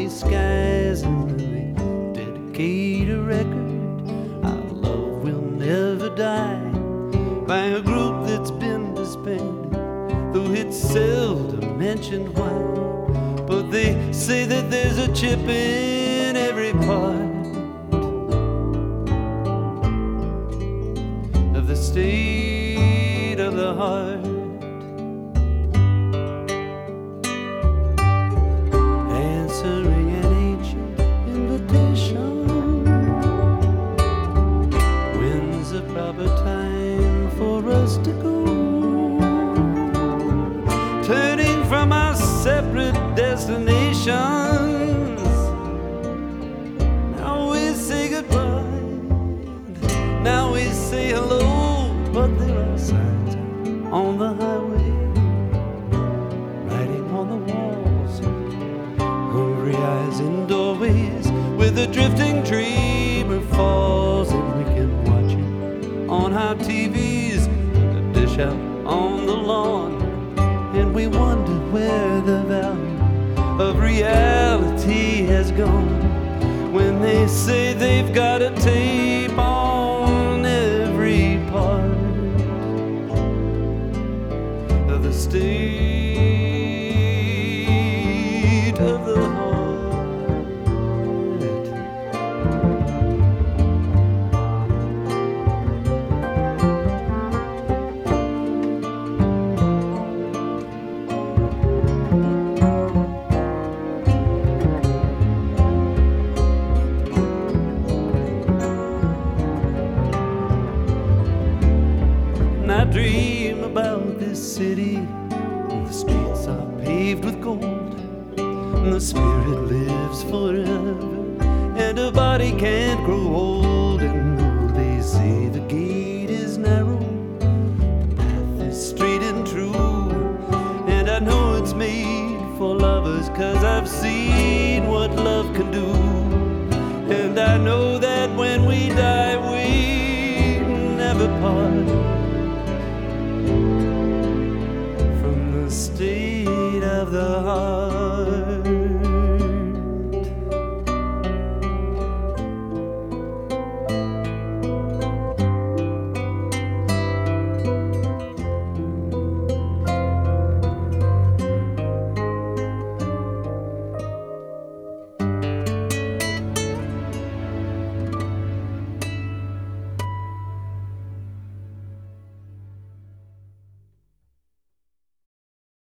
sunny skies, and they dedicate a record, Our Love Will Never Die, by a group that's been disbanded, though it's seldom mentioned why. But they say that there's a chip in every part of the state of the heart. Answering an ancient invitation, when's the proper time for us to go? Turning from our separate destinations, now we say goodbye, now we say hello, but there are signs on the highway, writing on the walls, hungry eyes in doorways, with a drifting dreamer falls, and we can watch it on our TVs, and a dish out on the lawn, and we wonder where the value of reality has gone, when they say they've got a tape on every part of the state of the heart. I dream about this city, and the streets are paved with gold, and the spirit lives forever, and a body can't grow old. And though they say the gate is narrow, the path is straight and true, and I know it's made for lovers, 'cause I've seen what love can do. And I know that when we die we never part,